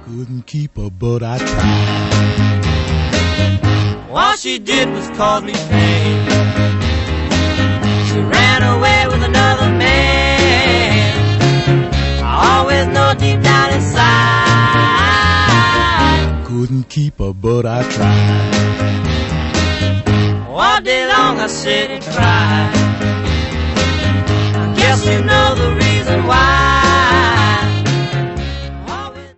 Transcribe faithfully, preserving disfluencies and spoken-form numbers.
Couldn't keep her, but I tried. All she did was cause me pain. She ran away with another man. I always know deep down inside. Couldn't keep her, but I tried. All day long I sit and cry.